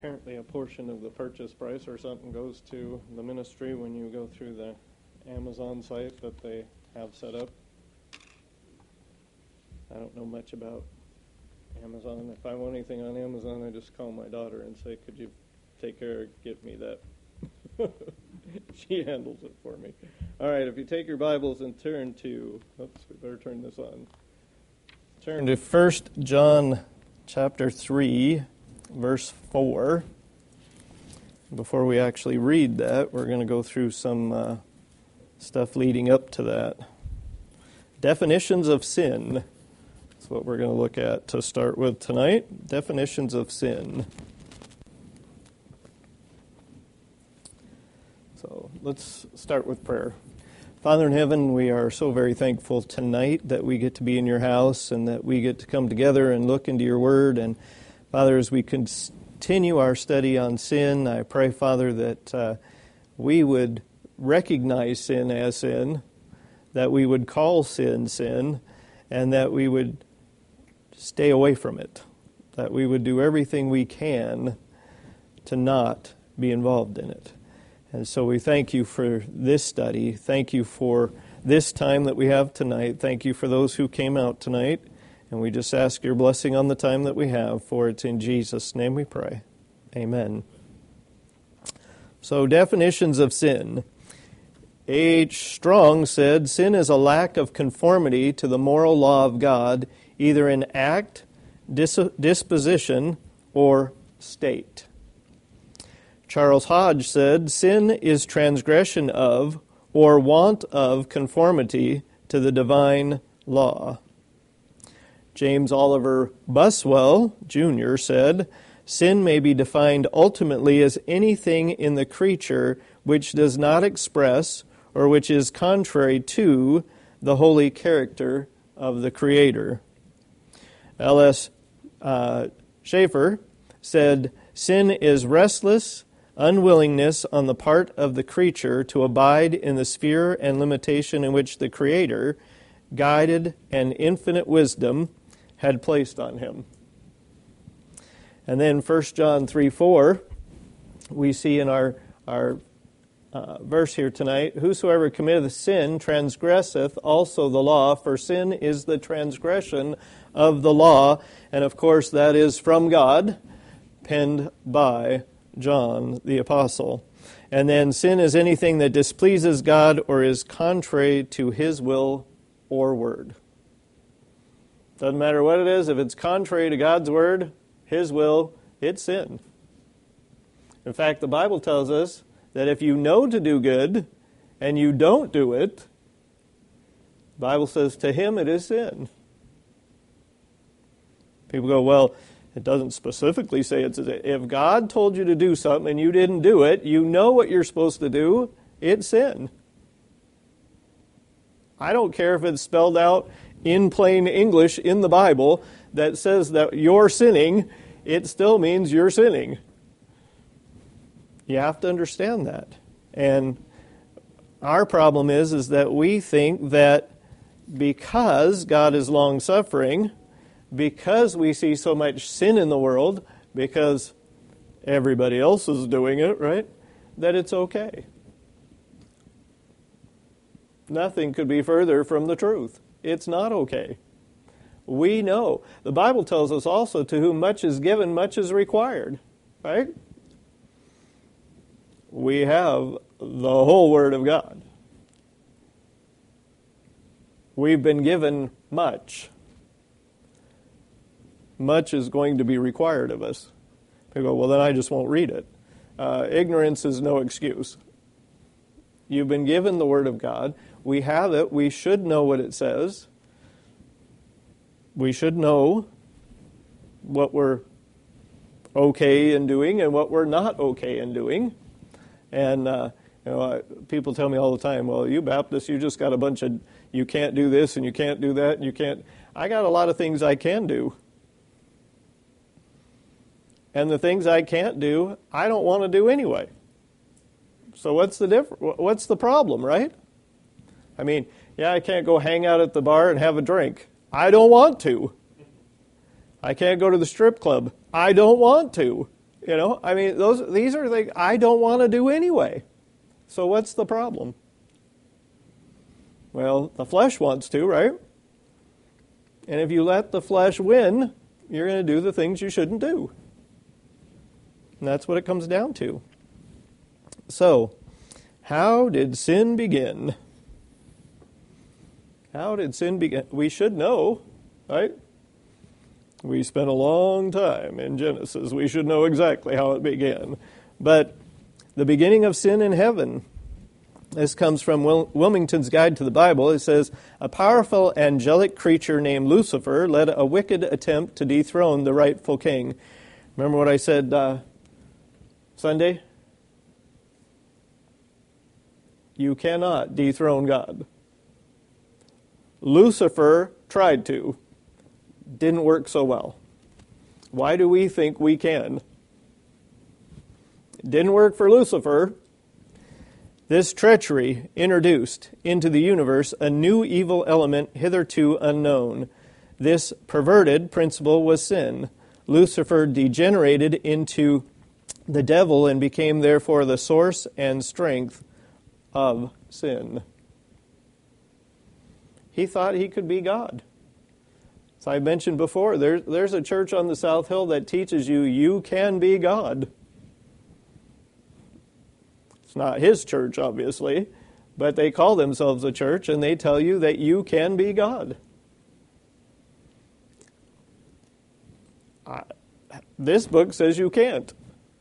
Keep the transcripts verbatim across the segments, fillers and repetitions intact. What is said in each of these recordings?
Apparently a portion of the purchase price or something goes to the ministry when you go through the Amazon site that they have set up. I don't know much about Amazon. If I want anything on Amazon, I just call my daughter and say, could you take care of get me that? She handles it for me. All right, if you take your Bibles and turn to, oops, we better turn this on. Turn to First John chapter three. Verse four. Before we actually read that, we're going to go through some uh, stuff leading up to that. Definitions of sin. That's what we're going to look at to start with tonight. Definitions of sin. So let's start with prayer. Father in heaven, we are so very thankful tonight that we get to be in your house and that we get to come together and look into your word. And Father, as we continue our study on sin, I pray, Father, that uh, we would recognize sin as sin, that we would call sin sin, and that we would stay away from it, that we would do everything we can to not be involved in it. And so we thank you for this study. Thank you for this time that we have tonight. Thank you for those who came out tonight. And we just ask your blessing on the time that we have, for it's in Jesus' name we pray. Amen. So, definitions of sin. A H Strong said, sin is a lack of conformity to the moral law of God, either in act, dis- disposition, or state. Charles Hodge said, sin is transgression of or want of conformity to the divine law. James Oliver Buswell, Junior said, sin may be defined ultimately as anything in the creature which does not express or which is contrary to the holy character of the Creator. L S Uh, Schaeffer said, sin is restless unwillingness on the part of the creature to abide in the sphere and limitation in which the Creator, guided and infinite wisdom, had placed on him. And then First John three four, we see in our, our uh, verse here tonight, whosoever committeth sin transgresseth also the law, for sin is the transgression of the law. And of course that is from God, penned by John the Apostle. And then sin is anything that displeases God or is contrary to His will or word. Doesn't matter what it is, if it's contrary to God's word, His will, it's sin. In fact, the Bible tells us that if you know to do good and you don't do it, the Bible says to him it is sin. People go, well, it doesn't specifically say it's if God told you to do something and you didn't do it, you know what you're supposed to do, it's sin. I don't care if it's spelled out in plain English in the Bible that says that you're sinning, it still means you're sinning. You have to understand that. And our problem is, is that we think that because God is long-suffering, because we see so much sin in the world, because everybody else is doing it, right, that it's okay. Nothing could be further from the truth. It's not okay. We know. The Bible tells us also, to whom much is given, much is required. Right? We have the whole Word of God. We've been given much. Much is going to be required of us. People go, well, then I just won't read it. Uh, ignorance is no excuse. You've been given the Word of God. We have it. We should know what it says. We should know what we're okay in doing and what we're not okay in doing. And uh, you know, I, people tell me all the time, well, you Baptists, you just got a bunch of, you can't do this and you can't do that and you can't. I got a lot of things I can do. And the things I can't do, I don't want to do anyway. So what's the diff- What's the problem, right? I mean, yeah, I can't go hang out at the bar and have a drink. I don't want to. I can't go to the strip club. I don't want to. You know, I mean, those these are things I don't want to do anyway. So what's the problem? Well, the flesh wants to, right? And if you let the flesh win, you're going to do the things you shouldn't do. And that's what it comes down to. So, how did sin begin? How did sin begin? We should know, right? We spent a long time in Genesis. We should know exactly how it began. But the beginning of sin in heaven, this comes from Wil- Wilmington's Guide to the Bible. It says, a powerful angelic creature named Lucifer led a wicked attempt to dethrone the rightful king. Remember what I said uh, Sunday? You cannot dethrone God. Lucifer tried to. Didn't work so well. Why do we think we can? It didn't work for Lucifer. This treachery introduced into the universe a new evil element hitherto unknown. This perverted principle was sin. Lucifer degenerated into the devil and became therefore the source and strength of sin. He thought he could be God. As I mentioned before, there, there's a church on the South Hill that teaches you you can be God. It's not his church, obviously, but they call themselves a church and they tell you that you can be God. I, this book says you can't.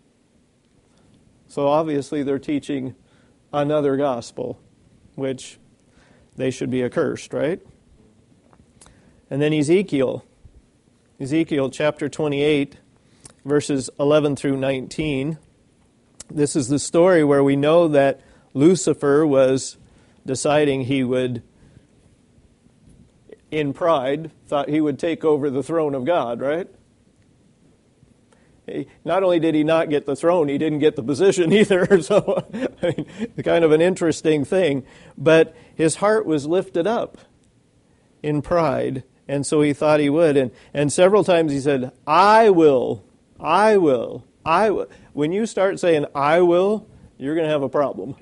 So obviously they're teaching another gospel, which they should be accursed, right? And then Ezekiel. Ezekiel chapter twenty-eight, verses eleven through nineteen. This is the story where we know that Lucifer was deciding he would, in pride, thought he would take over the throne of God, right? He, not only did he not get the throne, he didn't get the position either. So, I mean, kind of an interesting thing. But his heart was lifted up in pride, and so he thought he would. And, and several times he said, I will, I will, I will. When you start saying, I will, you're going to have a problem.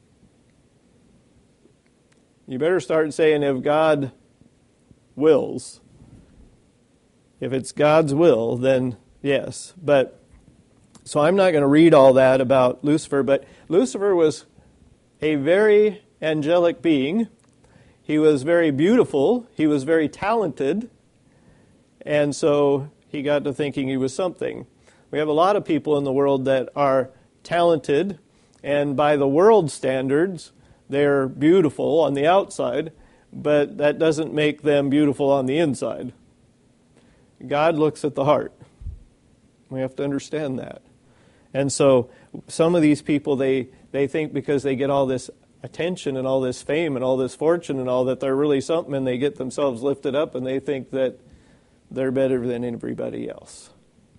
You better start saying, if God wills. If it's God's will, then yes. But, so I'm not going to read all that about Lucifer, but Lucifer was a very angelic being. He was very beautiful. He was very talented. And so he got to thinking he was something. We have a lot of people in the world that are talented, and by the world standards, they're beautiful on the outside, but that doesn't make them beautiful on the inside. God looks at the heart. We have to understand that. And so some of these people, they, they think because they get all this attention and all this fame and all this fortune and all that, they're really something, and they get themselves lifted up and they think that they're better than everybody else.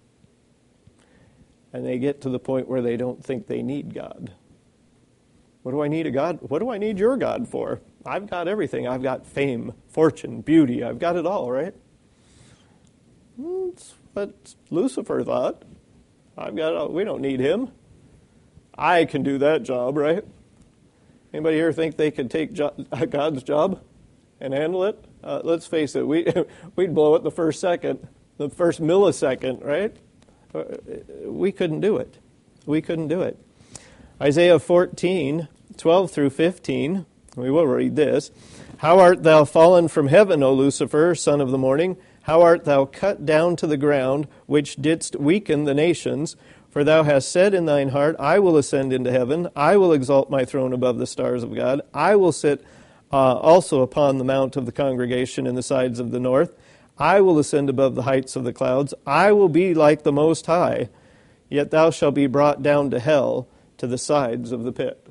And they get to the point where they don't think they need God. What do I need a God? What do I need your God for? I've got everything. I've got fame, fortune, beauty. I've got it all, right? That's what Lucifer thought. I've got it all. We don't need him. I can do that job, right? Anybody here think they could take jo- God's job and handle it? Uh, let's face it, we, we'd blow it the first second, the first millisecond, right? We couldn't do it. We couldn't do it. Isaiah fourteen, twelve through fifteen, we will read this. How art thou fallen from heaven, O Lucifer, son of the morning? How art thou cut down to the ground, which didst weaken the nations? For thou hast said in thine heart, I will ascend into heaven. I will exalt my throne above the stars of God. I will sit uh, also upon the mount of the congregation in the sides of the north. I will ascend above the heights of the clouds. I will be like the Most High. Yet thou shalt be brought down to hell, to the sides of the pit.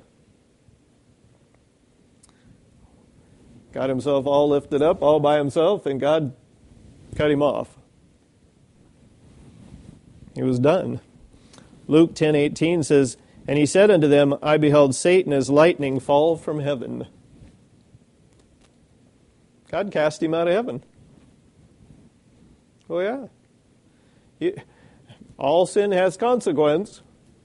Got himself all lifted up, all by himself, and God cut him off. He was done. Luke ten eighteen says, and he said unto them, I beheld Satan as lightning fall from heaven. God cast him out of heaven. Oh, yeah. You, All sin has consequence.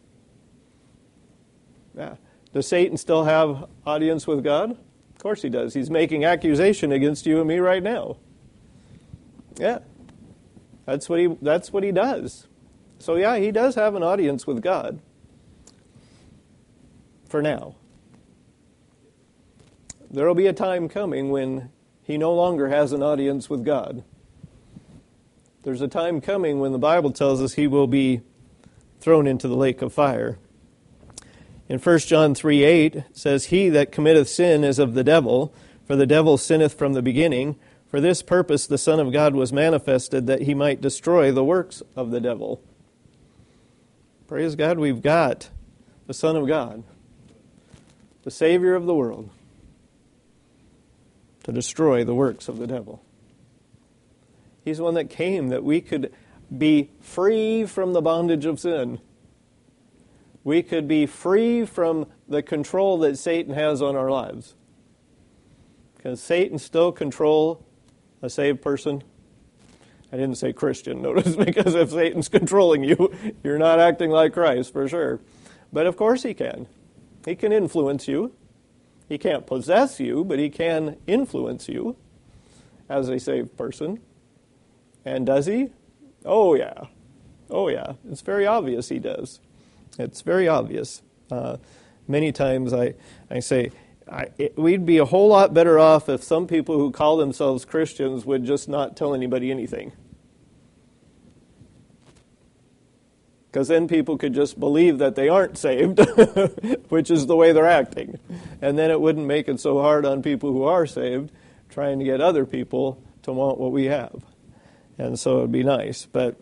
Yeah. Does Satan still have audience with God? Of course he does. He's making accusation against you and me right now. Yeah. That's what he that's what he does. So yeah, he does have an audience with God. For now. There will be a time coming when he no longer has an audience with God. There's a time coming when the Bible tells us he will be thrown into the lake of fire. In First John three eight, it says, He that committeth sin is of the devil, for the devil sinneth from the beginning. For this purpose the Son of God was manifested, that he might destroy the works of the devil. Praise God, we've got the Son of God, the Savior of the world, to destroy the works of the devil. He's the one that came that we could be free from the bondage of sin. We could be free from the control that Satan has on our lives. Can Satan still control a saved person? I didn't say Christian, notice, because if Satan's controlling you, you're not acting like Christ, for sure. But of course he can. He can influence you. He can't possess you, but he can influence you as a saved person. And does he? Oh, yeah. Oh, yeah. It's very obvious he does. It's very obvious. Uh, many times I, I say, I, it, we'd be a whole lot better off if some people who call themselves Christians would just not tell anybody anything. Because then people could just believe that they aren't saved, which is the way they're acting. And then it wouldn't make it so hard on people who are saved, trying to get other people to want what we have. And so it would be nice. But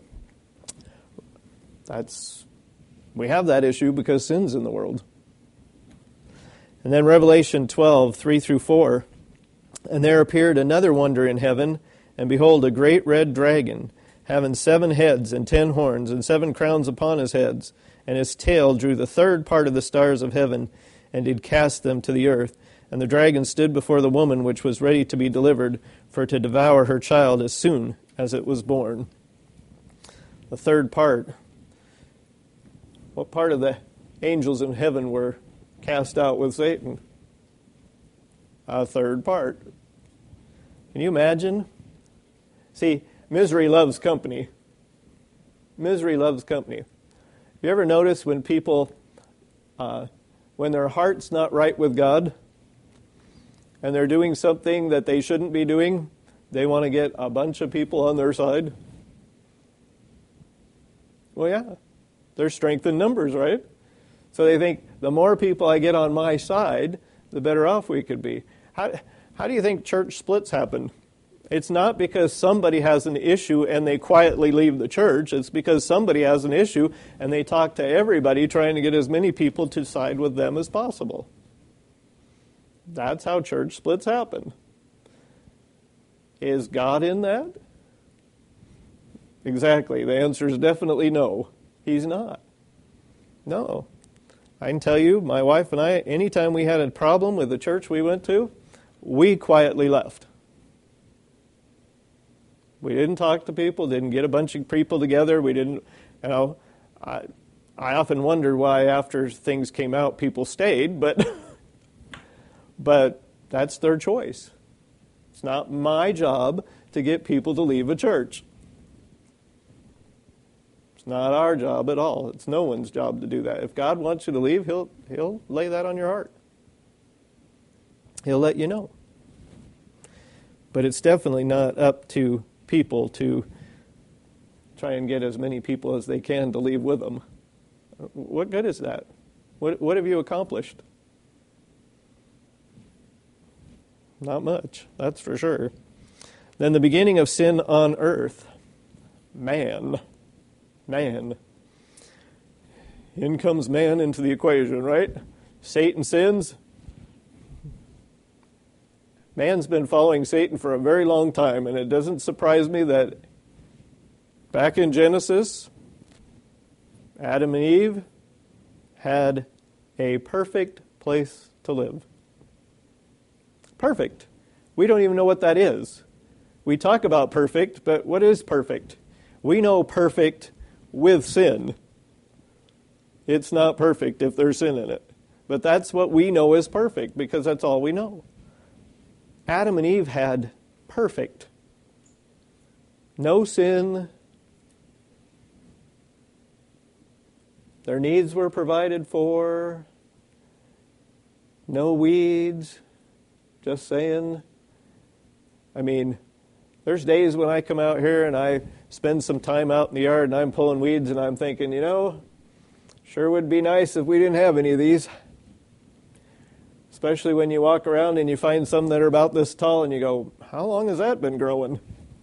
that's we have that issue because sin's in the world. And then Revelation twelve, three through four. And there appeared another wonder in heaven, and behold, a great red dragon, having seven heads and ten horns, and seven crowns upon his heads. And his tail drew the third part of the stars of heaven, and did cast them to the earth. And the dragon stood before the woman which was ready to be delivered, for to devour her child as soon as it was born. The third part. What part of the angels in heaven were cast out with Satan? A third part. Can you imagine? See, misery loves company. Misery loves company. Have you ever noticed when people, uh, when their heart's not right with God, and they're doing something that they shouldn't be doing, they want to get a bunch of people on their side? Well, yeah. There's strength in numbers, right? So they think the more people I get on my side, the better off we could be. How, how do you think church splits happen? It's not because somebody has an issue and they quietly leave the church. It's because somebody has an issue and they talk to everybody trying to get as many people to side with them as possible. That's how church splits happen. Is God in that? Exactly. The answer is definitely no. He's not. No. I can tell you, my wife and I, anytime we had a problem with the church we went to, we quietly left. We didn't talk to people, didn't get a bunch of people together. We didn't, you know, I, I often wonder why after things came out, people stayed, but, but that's their choice. It's not my job to get people to leave a church. It's not our job at all. It's no one's job to do that. If God wants you to leave, He'll He'll lay that on your heart. He'll let you know. But it's definitely not up to people to try and get as many people as they can to leave with them. What good is that? What what have you accomplished? Not much, that's for sure. Then the beginning of sin on earth. Man. Man. In comes man into the equation, right? Satan sins. Man's been following Satan for a very long time, and it doesn't surprise me that back in Genesis, Adam and Eve had a perfect place to live. Perfect. We don't even know what that is. We talk about perfect, but what is perfect? We know perfect with sin. It's not perfect if there's sin in it. But that's what we know is perfect, because that's all we know. Adam and Eve had perfect. No sin. Their needs were provided for. No weeds. Just saying. I mean, there's days when I come out here and I spend some time out in the yard and I'm pulling weeds and I'm thinking, you know, sure would be nice if we didn't have any of these. Especially when you walk around and you find some that are about this tall and you go, how long has that been growing?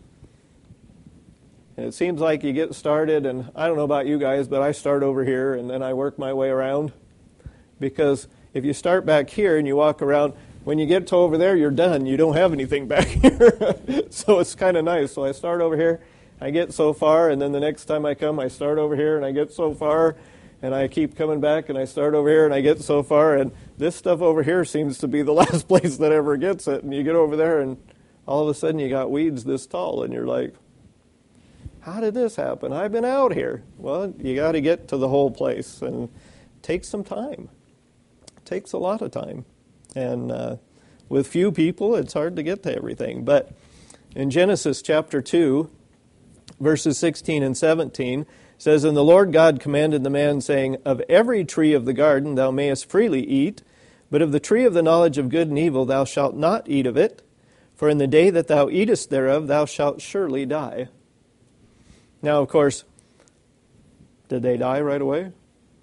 And it seems like you get started, and I don't know about you guys, but I start over here and then I work my way around. Because if you start back here and you walk around, when you get to over there, you're done. You don't have anything back here. So it's kind of nice. So I start over here, I get so far, and then the next time I come, I start over here and I get so far. And I keep coming back, and I start over here, and I get so far, and this stuff over here seems to be the last place that ever gets it. And you get over there, and all of a sudden you got weeds this tall, and you're like, how did this happen? I've been out here. Well, you got to get to the whole place, and it takes some time. It takes a lot of time. And uh, with few people, it's hard to get to everything. But in Genesis chapter two, verses sixteen and seventeen, it says, And the Lord God commanded the man, saying, Of every tree of the garden thou mayest freely eat, but of the tree of the knowledge of good and evil thou shalt not eat of it, for in the day that thou eatest thereof thou shalt surely die. Now, of course, did they die right away?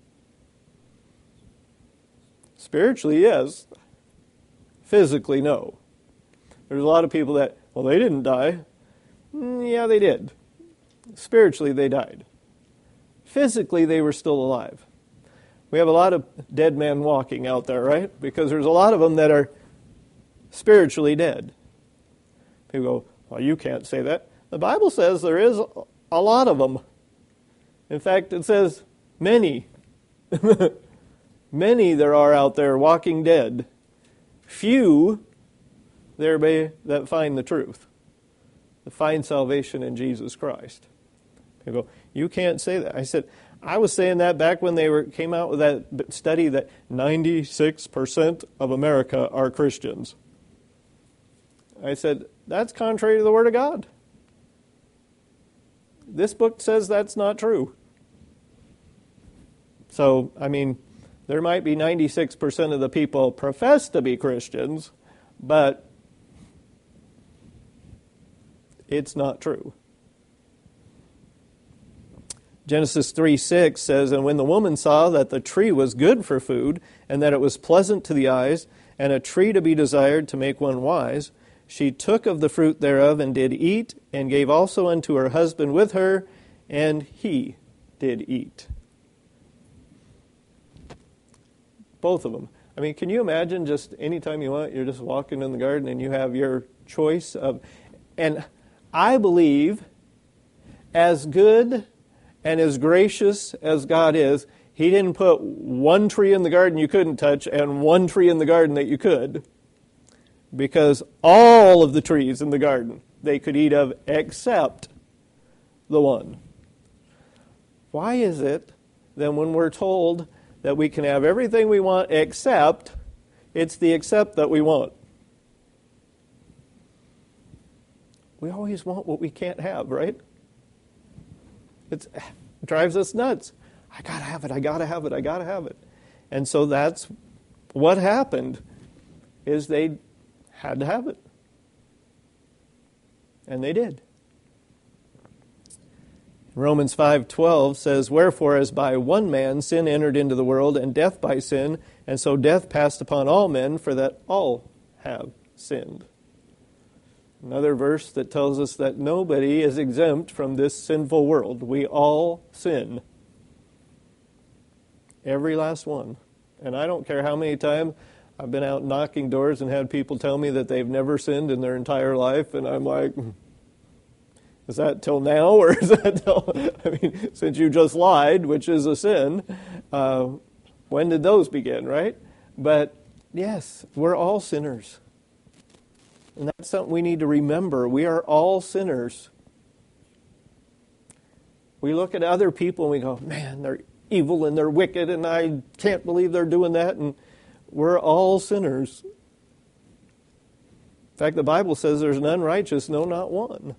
Spiritually, yes. Physically, no. There's a lot of people that, well, they didn't die. Mm, yeah, they did. Spiritually, they died. Physically, they were still alive. We have a lot of dead men walking out there, right? Because there's a lot of them that are spiritually dead. People go, well, you can't say that. The Bible says there is a lot of them. In fact, it says many. Many there are out there walking dead. Few there be that find the truth, that find salvation in Jesus Christ. People go, you can't say that. I said, I was saying that back when they were came out with that study that ninety-six percent of America are Christians. I said, that's contrary to the Word of God. This book says that's not true. So, I mean, there might be ninety-six percent of the people profess to be Christians, but it's not true. Genesis three six says, And when the woman saw that the tree was good for food, and that it was pleasant to the eyes, and a tree to be desired to make one wise, she took of the fruit thereof, and did eat, and gave also unto her husband with her, and he did eat. Both of them. I mean, can you imagine just anytime you want, you're just walking in the garden and you have your choice of... And I believe as good and as gracious as God is, He didn't put one tree in the garden you couldn't touch and one tree in the garden that you could. Because all of the trees in the garden they could eat of except the one. Why is it that when we're told that we can have everything we want except, it's the except that we want? We always want what we can't have, right? It's, it drives us nuts. I gotta have it, I gotta have it, I gotta have it. And so that's what happened, is they had to have it. And they did. Romans five twelve says, Wherefore as by one man sin entered into the world, and death by sin, and so death passed upon all men, for that all have sinned. Another verse that tells us that nobody is exempt from this sinful world. We all sin. Every last one. And I don't care how many times I've been out knocking doors and had people tell me that they've never sinned in their entire life, and I'm like, is that till now, or is that till, I mean, since you just lied, which is a sin, uh, when did those begin, right? But yes, we're all sinners. And that's something we need to remember. We are all sinners. We We look at other people and we go, man, they're evil and they're wicked and I can't believe they're doing that. And we're all sinners. In fact, the Bible says there's none righteous, no, not one.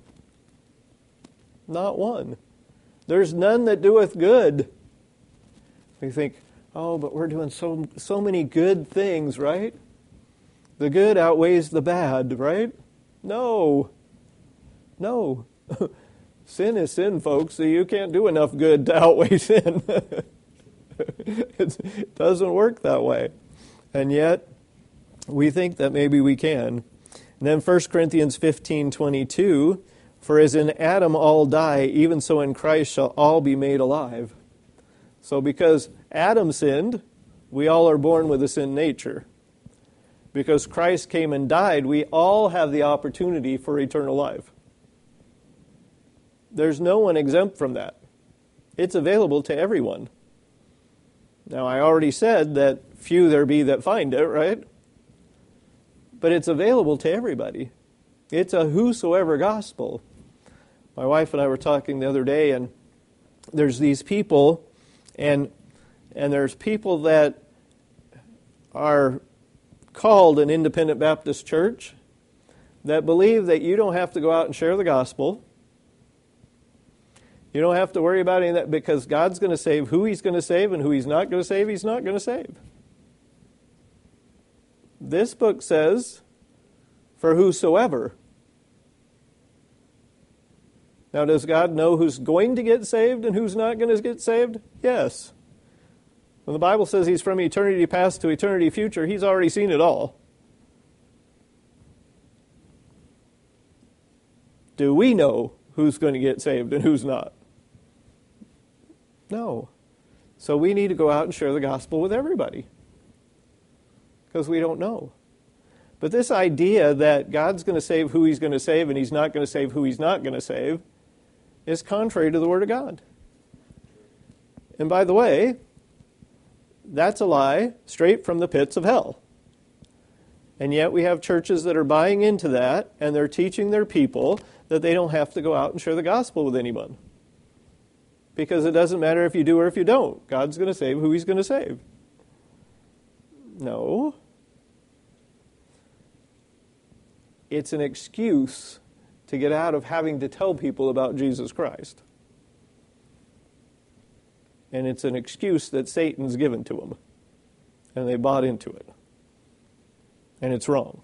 Not one. There's none that doeth good. We think, oh, but we're doing so so many good things, right? The good outweighs the bad, right? No. No. Sin is sin, folks. So you can't do enough good to outweigh sin. It doesn't work that way. And yet, we think that maybe we can. And then First Corinthians fifteen twenty-two, for as in Adam all die, even so in Christ shall all be made alive. So because Adam sinned, we all are born with a sin nature. Because Christ came and died, we all have the opportunity for eternal life. There's no one exempt from that. It's available to everyone. Now, I already said that few there be that find it, right? But it's available to everybody. It's a whosoever gospel. My wife and I were talking the other day, and there's these people, and and there's people that are called an independent Baptist church that believe that you don't have to go out and share the gospel. You don't have to worry about any of that because God's going to save who He's going to save, and who He's not going to save, He's not going to save. This book says, for whosoever. Now, does God know who's going to get saved and who's not going to get saved? Yes. When the Bible says He's from eternity past to eternity future, He's already seen it all. Do we know who's going to get saved and who's not? No. So we need to go out and share the gospel with everybody. Because we don't know. But this idea that God's going to save who He's going to save and He's not going to save who He's not going to save is contrary to the Word of God. And by the way, that's a lie straight from the pits of hell. And yet we have churches that are buying into that, and they're teaching their people that they don't have to go out and share the gospel with anyone. Because it doesn't matter if you do or if you don't. God's going to save who He's going to save. No. It's an excuse to get out of having to tell people about Jesus Christ. And it's an excuse that Satan's given to them. And they bought into it. And it's wrong.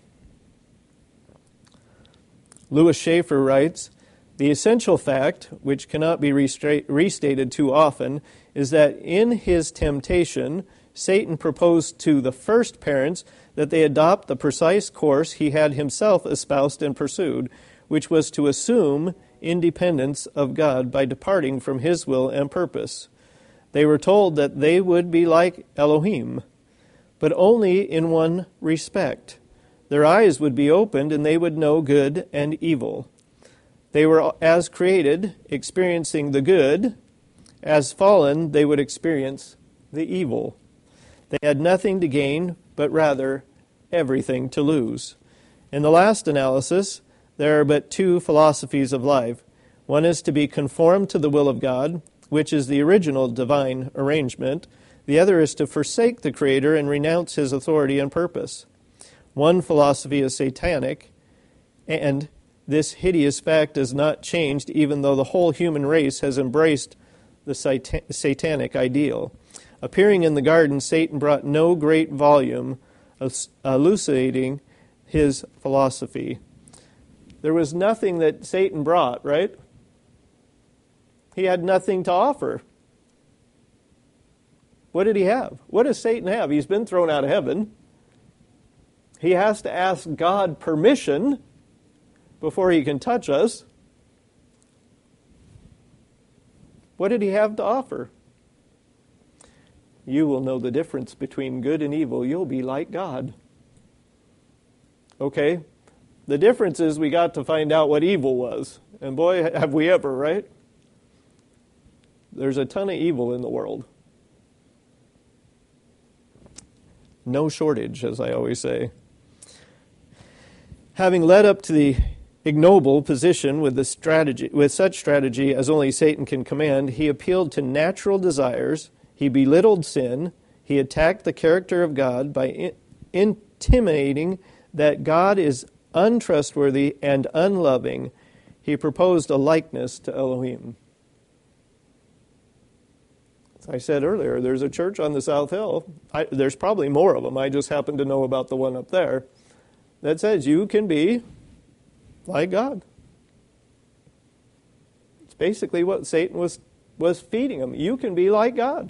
Louis Schaeffer writes, the essential fact, which cannot be restra- restated too often, is that in his temptation, Satan proposed to the first parents that they adopt the precise course he had himself espoused and pursued, which was to assume independence of God by departing from His will and purpose. They were told that they would be like Elohim, but only in one respect. Their eyes would be opened and they would know good and evil. They were as created, experiencing the good. As fallen, they would experience the evil. They had nothing to gain, but rather everything to lose. In the last analysis, there are but two philosophies of life. One is to be conformed to the will of God, which is the original divine arrangement. The other is to forsake the Creator and renounce His authority and purpose. One philosophy is satanic, and this hideous fact is not changed even though the whole human race has embraced the satan- satanic ideal. Appearing in the garden, Satan brought no great volume of elucidating his philosophy. There was nothing that Satan brought, right? He had nothing to offer. What did he have? What does Satan have? He's been thrown out of heaven. He has to ask God permission before he can touch us. What did he have to offer? You will know the difference between good and evil. You'll be like God. Okay? The difference is we got to find out what evil was. And boy, have we ever, right? There's a ton of evil in the world. No shortage, as I always say. Having led up to the ignoble position with the strategy, with such strategy as only Satan can command, he appealed to natural desires, he belittled sin, he attacked the character of God by in, intimating that God is untrustworthy and unloving. He proposed a likeness to Elohim. As I said earlier, there's a church on the South Hill. I, there's probably more of them. I just happen to know about the one up there that says you can be like God. It's basically what Satan was, was feeding them. You can be like God.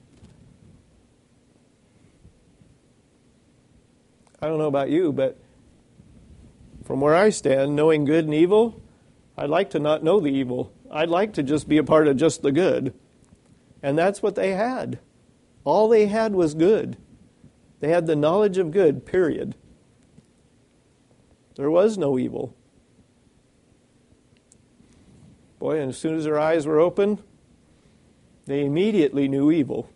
I don't know about you, but from where I stand, knowing good and evil, I'd like to not know the evil. I'd like to just be a part of just the good. And that's what they had. All they had was good. They had the knowledge of good, period. There was no evil. Boy, and as soon as their eyes were open, they immediately knew evil.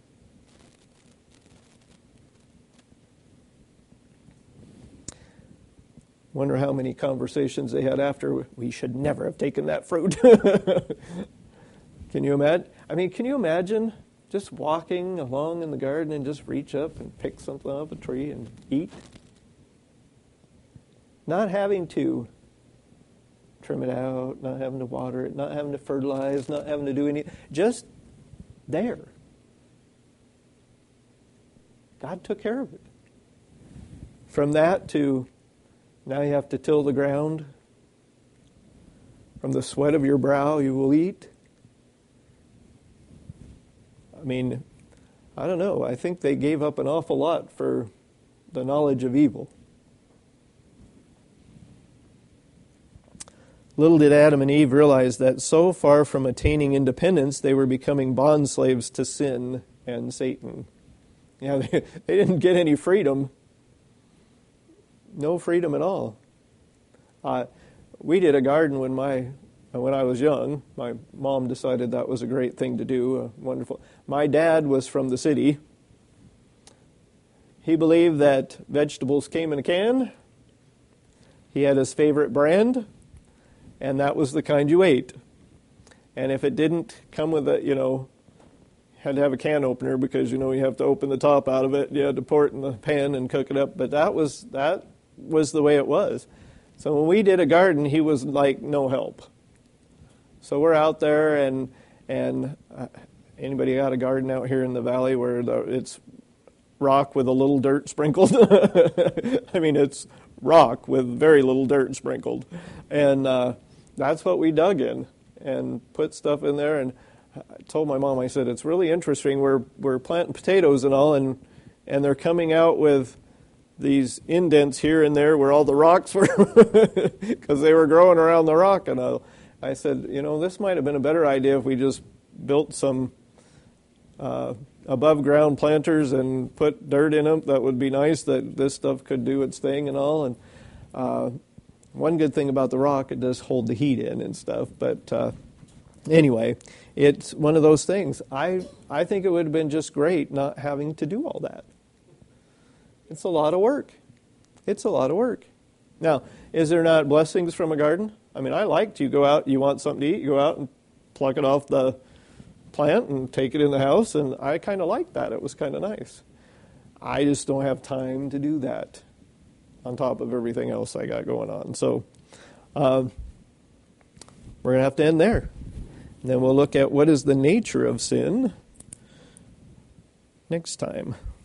Wonder how many conversations they had after, we should never have taken that fruit. Can you imagine? I mean, can you imagine just walking along in the garden and just reach up and pick something off a tree and eat? Not having to trim it out, not having to water it, not having to fertilize, not having to do any, just there. God took care of it. From that to now you have to till the ground. From the sweat of your brow you will eat. I mean, I don't know. I think they gave up an awful lot for the knowledge of evil. Little did Adam and Eve realize that so far from attaining independence, they were becoming bond slaves to sin and Satan. Yeah, they, they didn't get any freedom. No freedom at all. Uh, we did a garden when my when I was young. My mom decided that was a great thing to do. Uh, wonderful. My dad was from the city. He believed that vegetables came in a can. He had his favorite brand, and that was the kind you ate. And if it didn't come with a, you know, had to have a can opener because, you know, you have to open the top out of it. You had to pour it in the pan and cook it up. But that was that was the way it was. So when we did a garden, he was like no help. So we're out there, and and uh, anybody got a garden out here in the valley where the, it's rock with a little dirt sprinkled? I mean, it's rock with very little dirt sprinkled. And uh, that's what we dug in and put stuff in there. And I told my mom, I said, it's really interesting. We're we're planting potatoes and all, and and they're coming out with these indents here and there where all the rocks were, because they were growing around the rock. And all. I said, you know, this might have been a better idea if we just built some uh, above-ground planters and put dirt in them. That would be nice, that this stuff could do its thing and all. And uh, one good thing about the rock, it does hold the heat in and stuff. But uh, anyway, it's one of those things. I, I think it would have been just great not having to do all that. It's a lot of work. It's a lot of work. Now, is there not blessings from a garden? I mean, I liked you go out, you want something to eat, you go out and pluck it off the plant and take it in the house, and I kind of liked that. It was kind of nice. I just don't have time to do that on top of everything else I got going on. So um, we're going to have to end there. And then we'll look at what is the nature of sin next time.